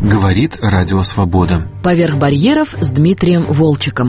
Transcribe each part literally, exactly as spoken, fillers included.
Говорит Радио Свобода. «Поверх барьеров» с Дмитрием Волчеком.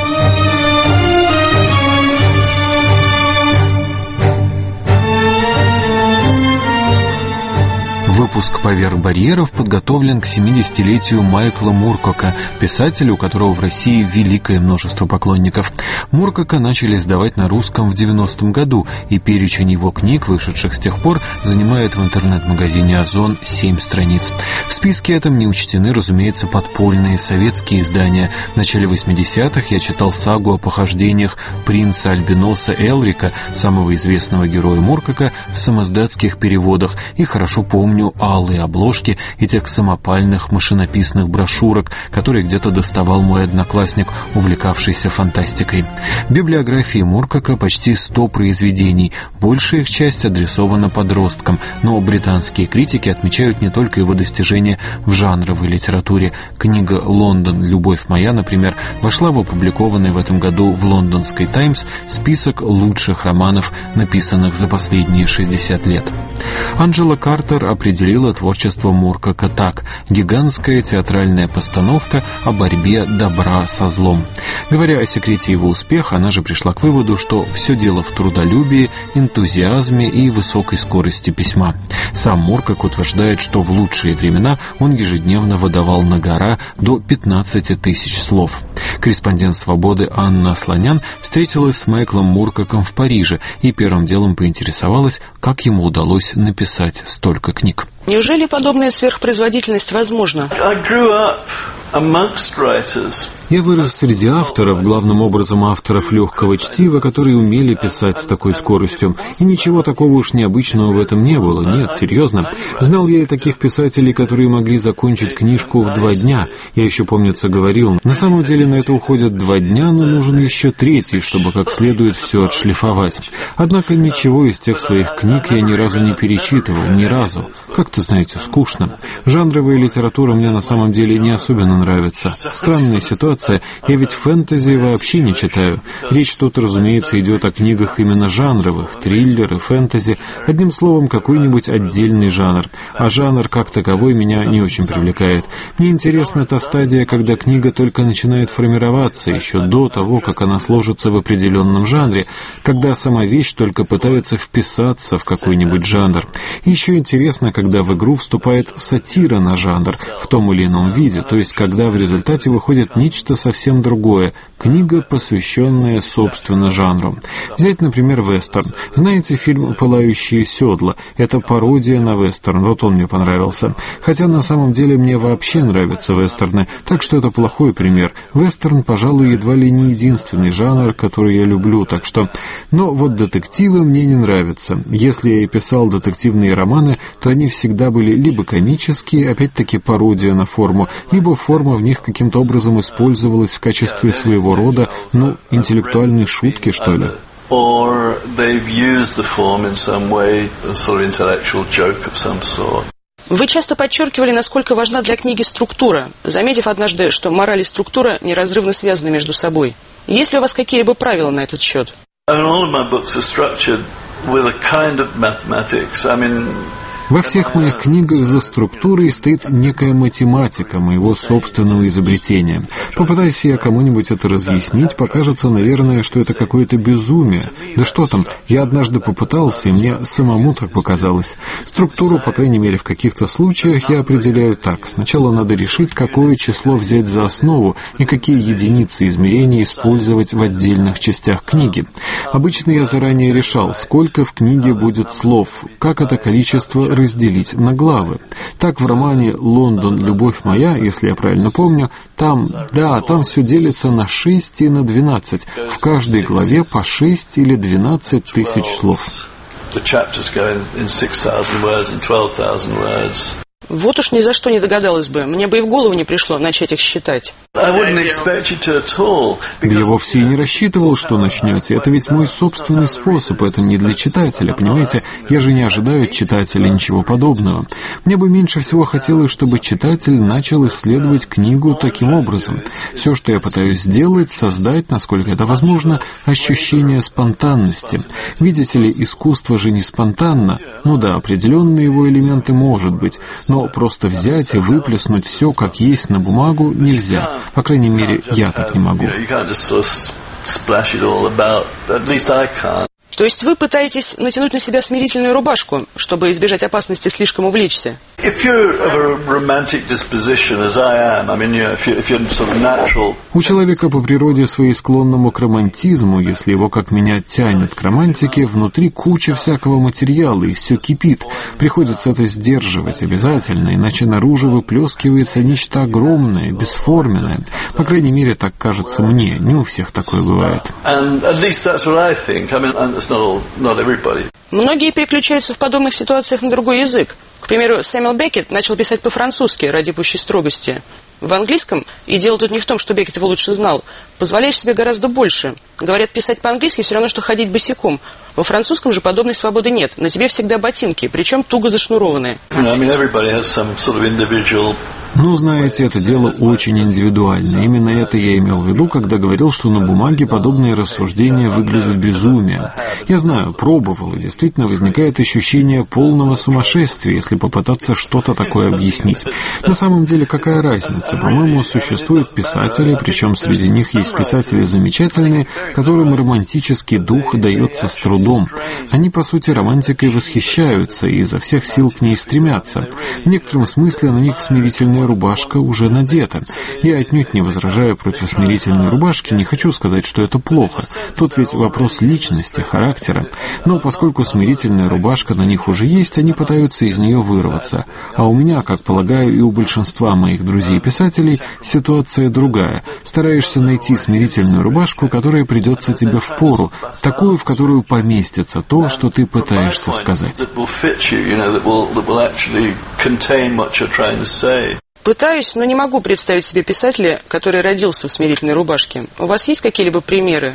Выпуск «Поверх барьеров» подготовлен к семидесятилетию Майкла Муркока, писателя, у которого в России великое множество поклонников. Муркока начали издавать на русском в девяностом году, и перечень его книг, вышедших с тех пор, занимает в интернет-магазине «Озон» семь страниц. В списке этом не учтены, разумеется, подпольные советские издания. В начале восьмидесятых я читал сагу о похождениях принца Альбиноса Элрика, самого известного героя Муркока, в самоздатских переводах, и хорошо помню алые обложки этих самопальных машинописных брошюрок, которые где-то доставал мой одноклассник, увлекавшийся фантастикой. В библиографии Муркока почти сто произведений, большая их часть адресована подросткам, но британские критики отмечают не только его достижения в жанровой литературе. Книга «Лондон. Любовь моя», например, вошла в опубликованный в этом году в лондонской «Таймс» список лучших романов, написанных за последние шестьдесят лет. Анджела Картер определила творчество Муркока так: гигантская театральная постановка о борьбе добра со злом. Говоря о секрете его успеха, она же пришла к выводу, что все дело в трудолюбии, энтузиазме и высокой скорости письма. Сам Муркок утверждает, что в лучшие времена он ежедневно выдавал на гора до пятнадцати тысяч слов. Корреспондент «Свободы» Анна Слонян встретилась с Майклом Муркоком в Париже и первым делом поинтересовалась, как ему удалось написать столько книг. Неужели подобная сверхпроизводительность возможна? Я вырос среди авторов, главным образом авторов легкого чтива, которые умели писать с такой скоростью. И ничего такого уж необычного в этом не было. Нет, серьезно. Знал я и таких писателей, которые могли закончить книжку в два дня. Я еще, помнится, говорил, на самом деле на это уходят два дня, но нужен еще третий, чтобы как следует все отшлифовать. Однако ничего из тех своих книг я ни разу не перечитывал, ни разу. Как-то, знаете, скучно. Жанровая литература мне на самом деле не особенно нравится. Странная ситуация. Я ведь фэнтези вообще не читаю. Речь тут, разумеется, идет о книгах именно жанровых, триллеры, фэнтези, одним словом, какой-нибудь отдельный жанр. А жанр как таковой меня не очень привлекает. Мне интересна та стадия, когда книга только начинает формироваться, еще до того, как она сложится в определенном жанре, когда сама вещь только пытается вписаться в какой-нибудь жанр. И еще интересно, когда в игру вступает сатира на жанр в том или ином виде, то есть когда в результате выходит нечто совсем другое, книга, посвященная, собственно, жанру. Взять, например, вестерн. Знаете фильм «Пылающие седла»? Это пародия на вестерн, вот он мне понравился. Хотя на самом деле мне вообще нравятся вестерны, так что это плохой пример. Вестерн, пожалуй, едва ли не единственный жанр, который я люблю, так что... Но вот детективы мне не нравятся. Если я и писал детективные романы, то они всегда были либо комические, опять-таки пародия на форму, либо форма в них каким-то образом использовалась в качестве своего рода, ну, интеллектуальной шутки, что ли. Вы часто подчеркивали, насколько важна для книги структура, заметив однажды, что мораль и структура неразрывно связаны между собой. Есть ли у вас какие-либо правила на этот счет? Во всех моих книгах за структурой стоит некая математика моего собственного изобретения. Попытайся я кому-нибудь это разъяснить, покажется, наверное, что это какое-то безумие. Да что там, я однажды попытался, и мне самому так показалось. Структуру, по крайней мере, в каких-то случаях я определяю так. Сначала надо решить, какое число взять за основу и какие единицы измерения использовать в отдельных частях книги. Обычно я заранее решал, сколько в книге будет слов, как это количество разделить на главы. Так в романе «Лондон. Любовь моя», если я правильно помню, там, да, там все делится на шесть и на двенадцать. В каждой главе по шесть или двенадцать тысяч слов. Вот уж ни за что не догадалась бы. Мне бы и в голову не пришло начать их считать. Я вовсе и не рассчитывал, что начнете. Это ведь мой собственный способ, это не для читателя, понимаете? Я же не ожидаю от читателя ничего подобного. Мне бы меньше всего хотелось, чтобы читатель начал исследовать книгу таким образом. Все, что я пытаюсь сделать, создать, насколько это возможно, ощущение спонтанности. Видите ли, искусство же не спонтанно. Ну да, определенные его элементы может быть, но просто взять и выплеснуть все, как есть, на бумагу нельзя. По крайней мере, я так не могу. То есть вы пытаетесь натянуть на себя смирительную рубашку, чтобы избежать опасности слишком увлечься? У человека по природе своей склонному к романтизму, если его, как меня, тянет к романтике, внутри куча всякого материала, и все кипит. Приходится это сдерживать обязательно, иначе наружу выплескивается нечто огромное, бесформенное. По крайней мере, так кажется мне. Не у всех такое бывает. Многие переключаются в подобных ситуациях на другой язык. К примеру, Сэмюэл Беккет начал писать по-французски ради пущей строгости. В английском, и дело тут не в том, что Беккет его лучше знал, позволяешь себе гораздо больше. Говорят, писать по-английски все равно, что ходить босиком. Во французском же подобной свободы нет. На тебе всегда ботинки, причем туго зашнурованные. Ну, знаете, это дело очень индивидуально. Именно это я имел в виду, когда говорил, что на бумаге подобные рассуждения выглядят безумием. Я знаю, пробовал, и действительно возникает ощущение полного сумасшествия, если попытаться что-то такое объяснить. На самом деле, какая разница? По-моему, существуют писатели, причем среди них есть писатели замечательные, которым романтический дух дается с трудом. Они, по сути, романтикой восхищаются и изо всех сил к ней стремятся. В некотором смысле на них смирительная рубашка уже надета. Я отнюдь не возражаю против смирительной рубашки, не хочу сказать, что это плохо. Тут ведь вопрос личности, характера. Но поскольку смирительная рубашка на них уже есть, они пытаются из нее вырваться. А у меня, как полагаю, и у большинства моих друзей-писателей, ситуация другая. Стараешься найти смирительную рубашку, которая придется тебе впору, такую, в которую поместится то, что ты пытаешься сказать. Пытаюсь, но не могу представить себе писателя, который родился в смирительной рубашке. У вас есть какие-либо примеры?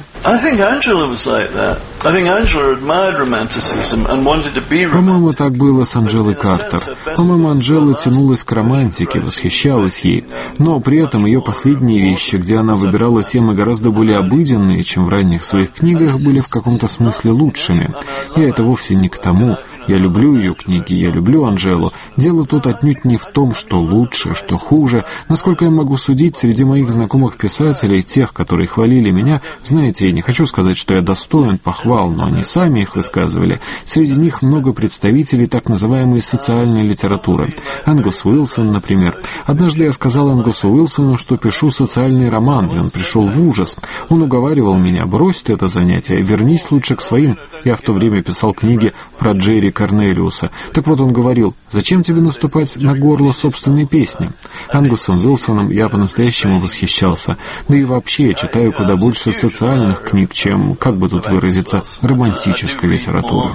По-моему, так было с Анджелой Картер. По-моему, Анджела тянулась к романтике, восхищалась ей. Но при этом ее последние вещи, где она выбирала темы гораздо более обыденные, чем в ранних своих книгах, были в каком-то смысле лучшими. И это вовсе не к тому. Я люблю ее книги, я люблю Анджелу. Дело тут отнюдь не в том, что лучше, что хуже. Насколько я могу судить, среди моих знакомых писателей, тех, которые хвалили меня, знаете, я не хочу сказать, что я достоин похвал, но они сами их высказывали. Среди них много представителей так называемой социальной литературы. Ангус Уилсон, например. Однажды я сказал Ангусу Уилсону, что пишу социальный роман, и он пришел в ужас. Он уговаривал меня: брось ты это занятие, вернись лучше к своим. Я в то время писал книги про Джерри Корнелиуса. Так вот, он говорил: зачем тебе наступать на горло собственной песни? Ангусом Уилсоном я по-настоящему восхищался. Да и вообще, я читаю куда больше социальных книг, чем, как бы тут выразиться, романтической литературы.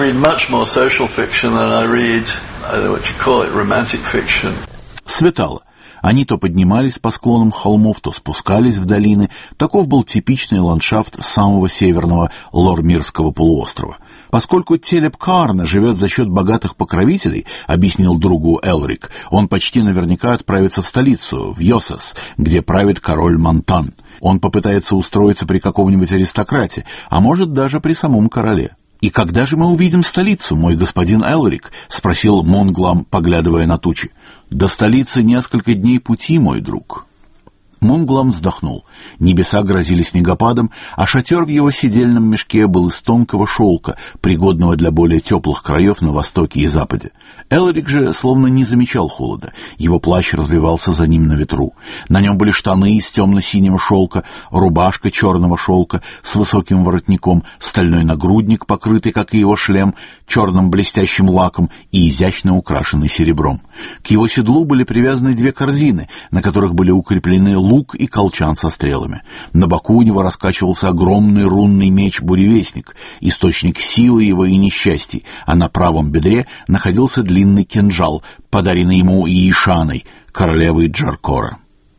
Светало. Они то поднимались по склонам холмов, то спускались в долины. Таков был типичный ландшафт самого северного Лормирского полуострова. Поскольку Телеп Карна живет за счет богатых покровителей, объяснил другу Элрик, он почти наверняка отправится в столицу, в Йосес, где правит король Монтан. Он попытается устроиться при каком-нибудь аристократе, а может даже при самом короле. «И когда же мы увидим столицу, мой господин Элрик?» — спросил Монглам, поглядывая на тучи. «До столицы несколько дней пути, мой друг». Монглам вздохнул. Небеса грозили снегопадом, а шатер в его сидельном мешке был из тонкого шелка, пригодного для более теплых краев на востоке и западе. Элрик же словно не замечал холода. Его плащ развивался за ним на ветру. На нем были штаны из темно-синего шелка, рубашка черного шелка с высоким воротником, стальной нагрудник, покрытый, как и его шлем, черным блестящим лаком и изящно украшенный серебром. К его седлу были привязаны две корзины, на которых были укреплены лук и колчан со стрелами. На боку у него раскачивался огромный рунный меч-буревестник, источник силы его и несчастий, а на правом бедре находился длинный кинжал, подаренный ему Иишаной, королевой Джаркора.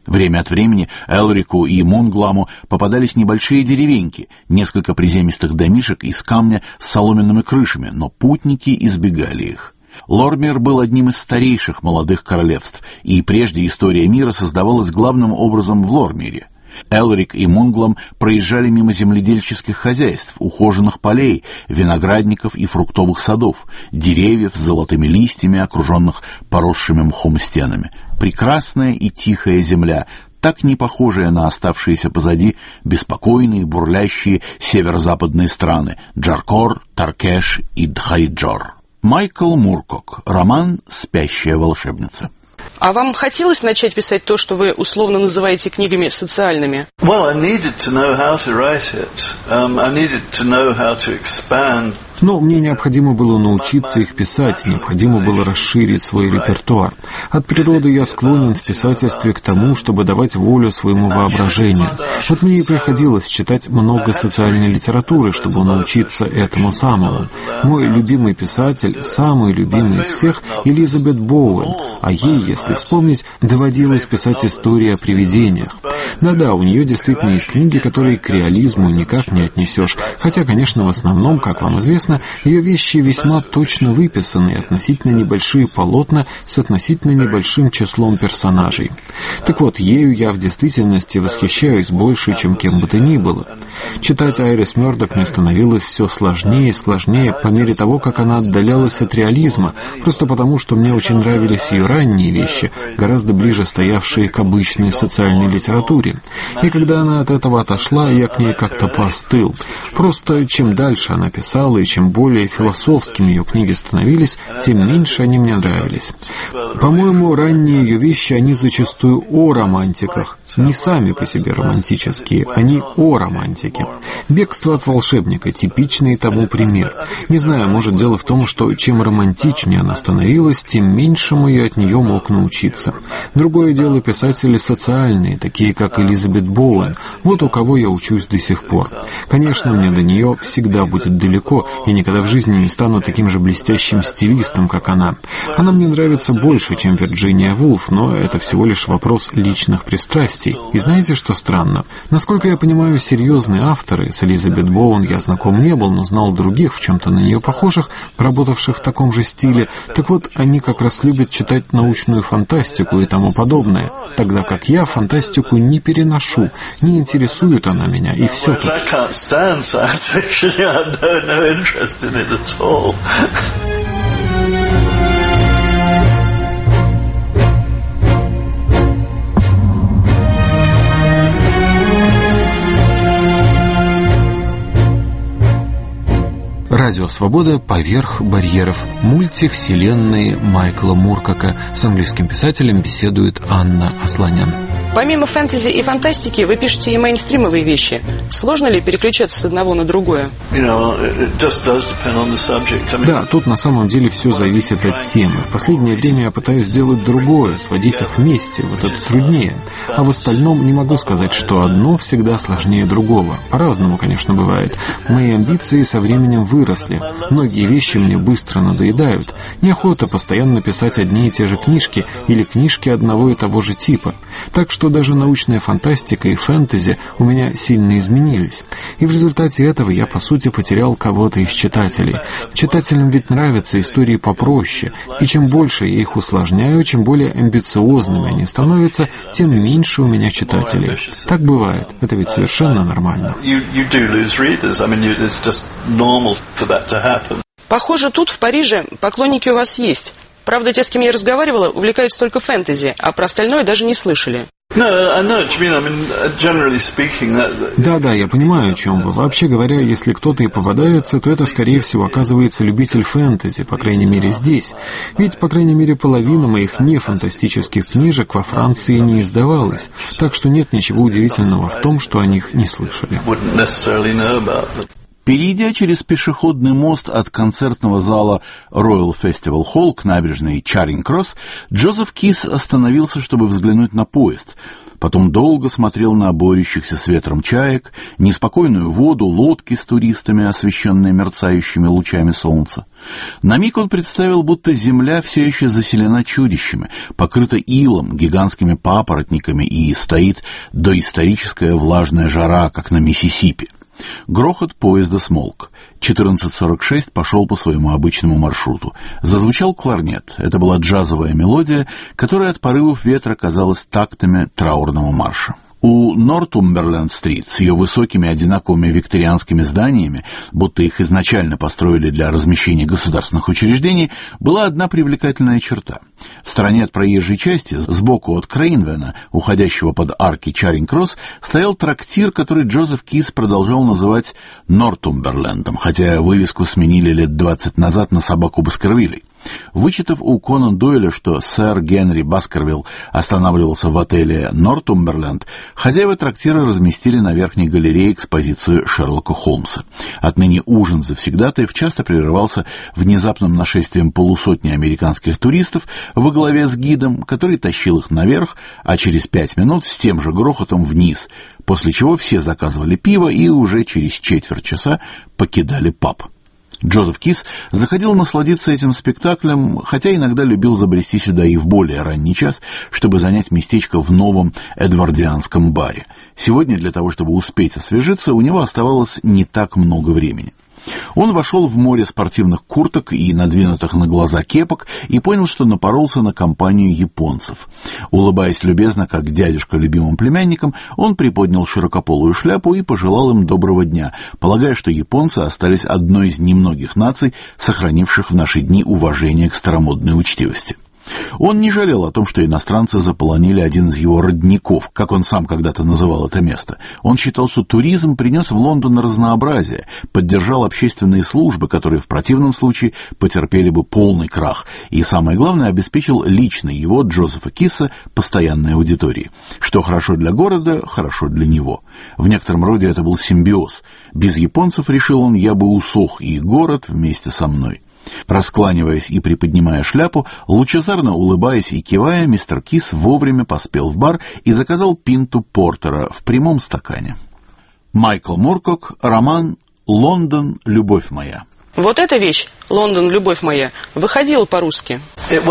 Время от времени Элрику и Мунгламу попадались небольшие деревеньки, несколько приземистых домишек из камня с соломенными крышами, но путники избегали их. Лормир был одним из старейших молодых королевств, и прежде история мира создавалась главным образом в Лормире. Элрик и Мунглам проезжали мимо земледельческих хозяйств, ухоженных полей, виноградников и фруктовых садов, деревьев с золотыми листьями, окруженных поросшими мхом стенами. Прекрасная и тихая земля, так не похожая на оставшиеся позади беспокойные, бурлящие северо-западные страны Джаркор, Таркеш и Дхариджор. Майкл Муркок. Роман «Спящая волшебница». А вам хотелось начать писать то, что вы условно называете книгами социальными? Well, I needed to know how to write it. Um, I needed to know how to expand. Но мне необходимо было научиться их писать, необходимо было расширить свой репертуар. От природы я склонен в писательстве к тому, чтобы давать волю своему воображению. Вот мне и приходилось читать много социальной литературы, чтобы научиться этому самому. Мой любимый писатель, самый любимый из всех, Элизабет Боуэн, а ей, если вспомнить, доводилось писать истории о привидениях. Да-да, у нее действительно есть книги, которые к реализму никак не отнесешь, хотя, конечно, в основном, как вам известно, ее вещи весьма точно выписаны, относительно небольшие полотна с относительно небольшим числом персонажей. Так вот, ею я в действительности восхищаюсь больше, чем кем бы то ни было. Читать Айрис Мёрдок мне становилось все сложнее и сложнее по мере того, как она отдалялась от реализма, просто потому, что мне очень нравились ее ранние вещи, гораздо ближе стоявшие к обычной социальной литературе. И когда она от этого отошла, я к ней как-то поостыл. Просто чем дальше она писала и чем более философскими ее книги становились, тем меньше они мне нравились. По-моему, ранние ее вещи, они зачастую о романтиках. Не сами по себе романтические, они о романтике. «Бегство от волшебника» — типичный тому пример. Не знаю, может, дело в том, что чем романтичнее она становилась, тем меньшему я от нее мог научиться. Другое дело писатели социальные, такие как Элизабет Боуэн, вот у кого я учусь до сих пор. Конечно, мне до нее всегда будет далеко, и никогда в жизни не стану таким же блестящим стилистом, как она. Она мне нравится больше, чем Вирджиния Вулф, но это всего лишь вопрос личных пристрастий. И знаете, что странно? Насколько я понимаю, серьезные авторы, с Элизабет Боуэн я знаком не был, но знал других, в чем-то на нее похожих, работавших в таком же стиле, так вот, они как раз любят читать научную фантастику и тому подобное, тогда как я фантастику не переношу, не интересует она меня, и все тут. Радио «Свобода. Поверх барьеров». Мультивселенные Майкла Муркока. С английским писателем беседует Анна Асланян. Помимо фэнтези и фантастики, вы пишете и мейнстримовые вещи. Сложно ли переключаться с одного на другое? Да, тут на самом деле все зависит от темы. В последнее время я пытаюсь сделать другое, сводить их вместе, вот это труднее. А в остальном не могу сказать, что одно всегда сложнее другого. По-разному, конечно, бывает. Мои амбиции со временем выросли. Многие вещи мне быстро надоедают. Неохота постоянно писать одни и те же книжки или книжки одного и того же типа. Так что даже научная фантастика и фэнтези у меня сильно изменились. И в результате этого я, по сути, потерял кого-то из читателей. Читателям ведь нравятся истории попроще, и чем больше я их усложняю, чем более амбициозными они становятся, тем меньше у меня читателей. Так бывает. Это ведь совершенно нормально. Похоже, тут, в Париже, поклонники у вас есть. Правда, те, с кем я разговаривала, увлекаются только фэнтези, а про остальное даже не слышали. Да-да, я понимаю, о чем вы. Вообще говоря, если кто-то и попадается, то это, скорее всего, оказывается любитель фэнтези, по крайней мере, здесь. Ведь, по крайней мере, половина моих нефантастических книжек во Франции не издавалась, так что нет ничего удивительного в том, что о них не слышали. Перейдя через пешеходный мост от концертного зала Royal Festival Hall к набережной Чаринг-Кросс, Джозеф Кис остановился, чтобы взглянуть на поезд. Потом долго смотрел на борющихся с ветром чаек, неспокойную воду, лодки с туристами, освещенные мерцающими лучами солнца. На миг он представил, будто земля все еще заселена чудищами, покрыта илом, гигантскими папоротниками, и стоит доисторическая влажная жара, как на Миссисипи. Грохот поезда смолк. четырнадцать сорок шесть пошел по своему обычному маршруту. Зазвучал кларнет. Это была джазовая мелодия, которая от порывов ветра казалась тактами траурного марша. У Нортумберленд-стрит с ее высокими одинаковыми викторианскими зданиями, будто их изначально построили для размещения государственных учреждений, была одна привлекательная черта. В стороне от проезжей части, сбоку от Крейнвена, уходящего под арки Чаринг-Кросс, стоял трактир, который Джозеф Кис продолжал называть Нортумберлендом, хотя вывеску сменили лет двадцать назад на собаку Баскервилей. Вычитав у Конан Дойля, что сэр Генри Баскервилл останавливался в отеле Нортумберленд, хозяева трактира разместили на верхней галерее экспозицию Шерлока Холмса. Отныне ужин завсегдатаев часто прерывался внезапным нашествием полусотни американских туристов во главе с гидом, который тащил их наверх, а через пять минут с тем же грохотом вниз, после чего все заказывали пиво и уже через четверть часа покидали паб. Джозеф Кис заходил насладиться этим спектаклем, хотя иногда любил забрести сюда и в более ранний час, чтобы занять местечко в новом эдвардианском баре. Сегодня для того, чтобы успеть освежиться, у него оставалось не так много времени. Он вошел в море спортивных курток и надвинутых на глаза кепок и понял, что напоролся на компанию японцев. Улыбаясь любезно, как дядюшка любимым племянникам, он приподнял широкополую шляпу и пожелал им доброго дня, полагая, что японцы остались одной из немногих наций, сохранивших в наши дни уважение к старомодной учтивости. Он не жалел о том, что иностранцы заполонили один из его родников, как он сам когда-то называл это место. Он считал, что туризм принес в Лондон разнообразие, поддержал общественные службы, которые в противном случае потерпели бы полный крах, и, самое главное, обеспечил лично его, Джозефа Киса, постоянной аудиторией. Что хорошо для города, хорошо для него. В некотором роде это был симбиоз. Без японцев, решил он, я бы усох, и город вместе со мной. Раскланиваясь и приподнимая шляпу, лучезарно улыбаясь и кивая, мистер Кис вовремя поспел в бар и заказал пинту портера в прямом стакане. Майкл Муркок, роман «Лондон. Любовь моя». Вот эта вещь, «Лондон. Любовь моя», выходила по-русски.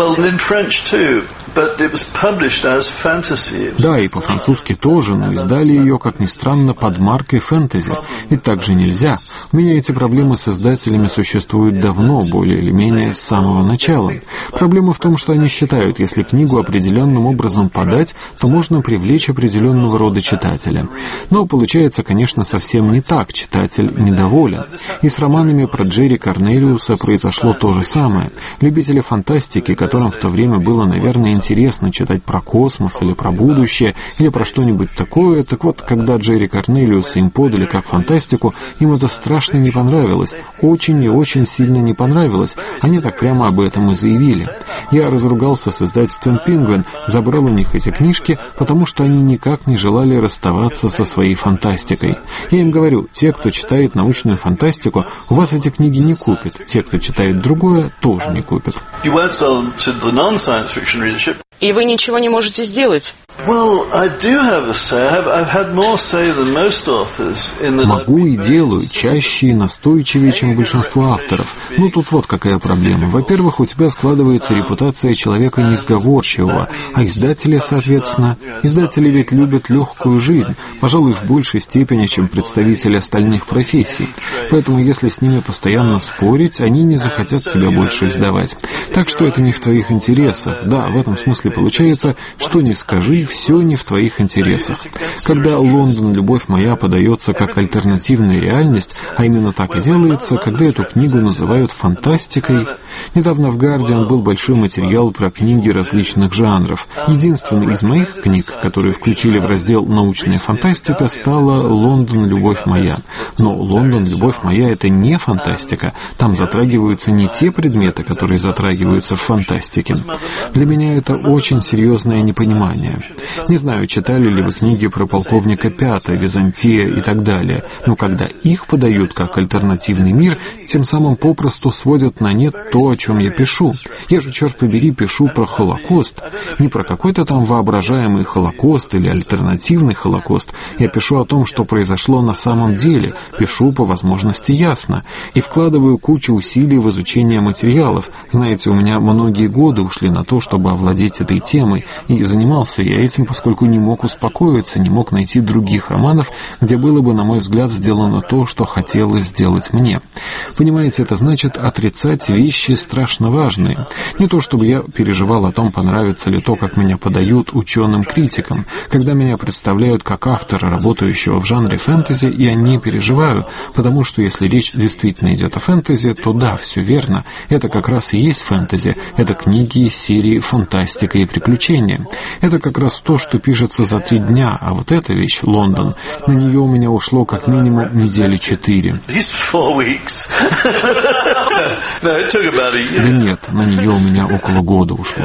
Да, и по-французски тоже, но издали ее, как ни странно, под маркой фэнтези. Ведь так же нельзя. У меня эти проблемы с издателями существуют давно, более или менее с самого начала. Проблема в том, что они считают, если книгу определенным образом подать, то можно привлечь определенного рода читателя. Но получается, конечно, совсем не так, читатель недоволен. И с романами про Джерри Корнелиуса произошло то же самое. Любители фантастики, которым в то время было, наверное, интересно читать про космос или про будущее, или про что-нибудь такое, так вот, когда Джерри Корнелиуса им подали как фантастику, им это страшно не понравилось, очень и очень сильно не понравилось. Они так прямо об этом и заявили. Я разругался с издательством «Пингвин», забрал у них эти книжки, потому что они никак не желали расставаться со своей фантастикой. Я им говорю, те, кто читает научную фантастику, у вас эти книги не купят, те, кто читает другое, тоже не купят. И вы ничего не можете сделать. Могу и делаю, чаще и настойчивее, чем большинство авторов. Ну, тут вот какая проблема. Во-первых, у тебя складывается репутация человека несговорчивого, а издатели, соответственно, издатели ведь любят легкую жизнь, пожалуй, в большей степени, чем представители остальных профессий. Поэтому, если с ними постоянно спорить, они не захотят тебя больше издавать. Так что это не в твоих интересах. Да, в этом смысле получается, что не скажи, все не в твоих интересах. Когда «Лондон. Любовь моя» подается как альтернативная реальность, а именно так и делается, когда эту книгу называют фантастикой. Недавно в «Гардиан» был большой материал про книги различных жанров. Единственной из моих книг, которые включили в раздел «Научная фантастика», стала «Лондон. Любовь моя». Но «Лондон. Любовь моя» — это не фантастика. Там затрагиваются не те предметы, которые затрагиваются в фантастике. Для меня это очень серьезное непонимание. Не знаю, читали ли вы книги про полковника Пята, Византия и так далее, но когда их подают как альтернативный мир, тем самым попросту сводят на нет то, о чем я пишу. Я же, черт побери, пишу про Холокост. Не про какой-то там воображаемый Холокост или альтернативный Холокост. Я пишу о том, что произошло на самом деле, пишу по возможности ясно. И вкладываю кучу усилий в изучение материалов. Знаете, у меня многие годы ушли на то, чтобы овладеть этой темой, и занимался я этим, поскольку не мог успокоиться, не мог найти других романов, где было бы, на мой взгляд, сделано то, что хотелось сделать мне. Понимаете, это значит отрицать вещи страшно важные. Не то, чтобы я переживал о том, понравится ли то, как меня подают ученым-критикам. Когда меня представляют как автора, работающего в жанре фэнтези, я не переживаю, потому что если речь действительно идет о фэнтези, то да, все верно. Это как раз и есть фэнтези. Это книги из серии «Фантастика и приключения». Это как раз то, что пишется за три дня, а вот эта вещь, «Лондон», на нее у меня ушло как минимум недели четыре. Да нет, на нее у меня около года ушло.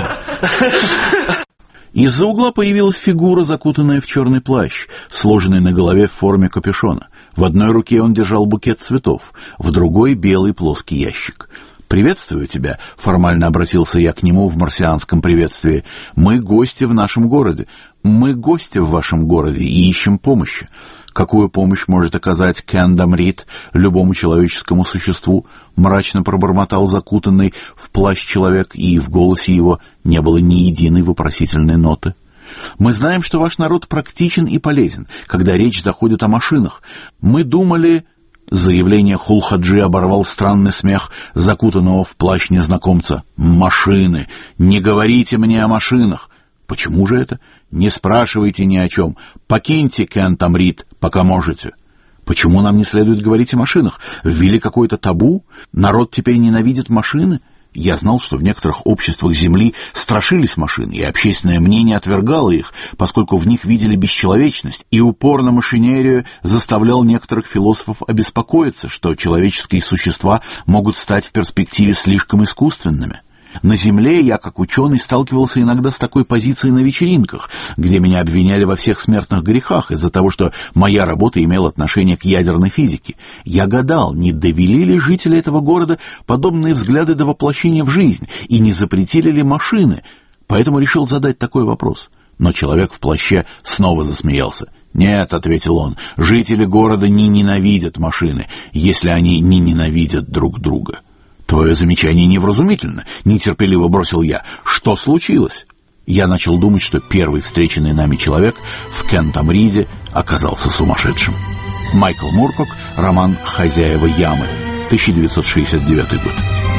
Из-за угла появилась фигура, закутанная в черный плащ, сложенный на голове в форме капюшона. В одной руке он держал букет цветов, в другой — белый плоский ящик. «Приветствую тебя», — формально обратился я к нему в марсианском приветствии. «Мы гости в нашем городе. Мы гости в вашем городе и ищем помощи». «Какую помощь может оказать Кэндам Рид любому человеческому существу?» — мрачно пробормотал закутанный в плащ человек, и в голосе его не было ни единой вопросительной ноты. «Мы знаем, что ваш народ практичен и полезен, когда речь заходит о машинах. Мы думали...» Заявление Хул-Хаджи оборвал странный смех закутанного в плащ незнакомца. «Машины! Не говорите мне о машинах!» «Почему же это? Не спрашивайте ни о чем. Покиньте Кэндам Рид, пока можете». «Почему нам не следует говорить о машинах? Ввели какое-то табу? Народ теперь ненавидит машины?» Я знал, что в некоторых обществах Земли страшились машин, и общественное мнение отвергало их, поскольку в них видели бесчеловечность, и упор на машинерию заставлял некоторых философов обеспокоиться, что человеческие существа могут стать в перспективе слишком искусственными. На Земле я, как ученый, сталкивался иногда с такой позицией на вечеринках, где меня обвиняли во всех смертных грехах из-за того, что моя работа имела отношение к ядерной физике. Я гадал, не довели ли жители этого города подобные взгляды до воплощения в жизнь, и не запретили ли машины, поэтому решил задать такой вопрос. Но человек в плаще снова засмеялся. «Нет», — ответил он, — «жители города не ненавидят машины, если они не ненавидят друг друга». «Твое замечание невразумительно», — нетерпеливо бросил я. «Что случилось?» Я начал думать, что первый встреченный нами человек в Кэндам Риде оказался сумасшедшим. Майкл Муркок, роман «Хозяева ямы», тысяча девятьсот шестьдесят девятый год.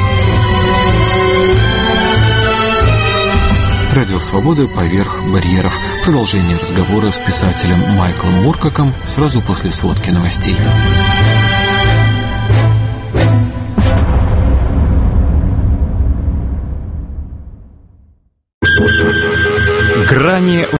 Радио «Свобода. Поверх барьеров». Продолжение разговора с писателем Майклом Муркоком сразу после сводки новостей. Грани